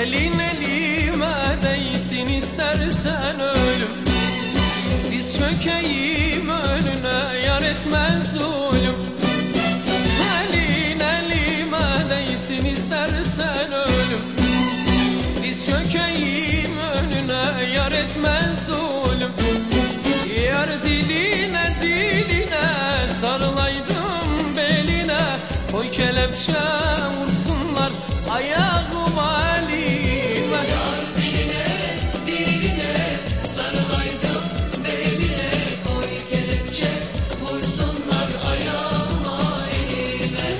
Elin elime değsin istersen ölüm. Diz çökeyim önüne yar etmez zulüm. Elin elime değsin istersen ölüm. Diz çökeyim önüne yar etmez zulüm. Yar diline diline sarılaydım beline. Koy kelepçe vursunlar ayağıma elime. Yar diline diline sarılaydım beline. Koy kelepçe vursunlar ayağıma elime.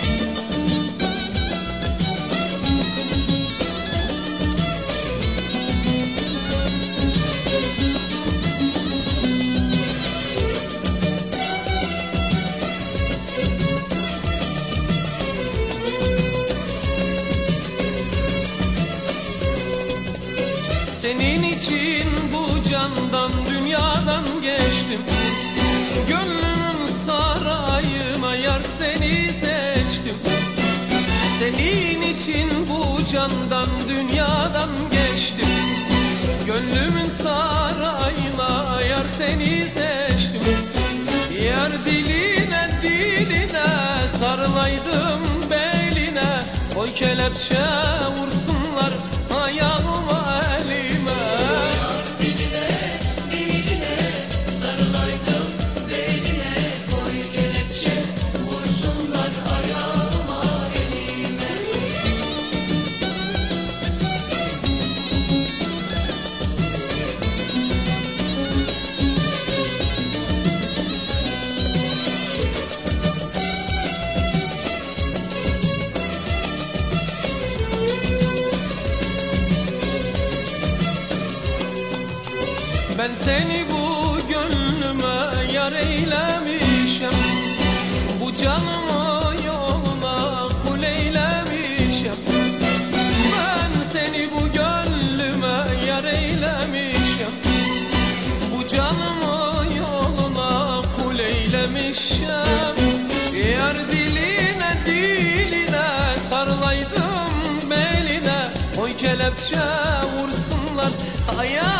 Senin için bu candan dünyadan geçtim. Gönlümün sarayına yar seni seçtim. Senin için bu candan dünyadan geçtim. Gönlümün sarayına yar seni seçtim. Yar diline diline sarılaydım beline. Koy kelepçe vursunlar ayağıma elime. Yar diline diline sarılaydım beline. Koy kelepçe vursunlar ayağıma elime. Ben seni bu gönlüme yar eylemişim. Bu canımı yoluna kul eylemişim. Ben seni bu gönlüme yar eylemişim. Bu canımı yoluna kul eylemişim. Yar diline diline sarılaydım beline. Oy kelepçe vursunlar ayağa.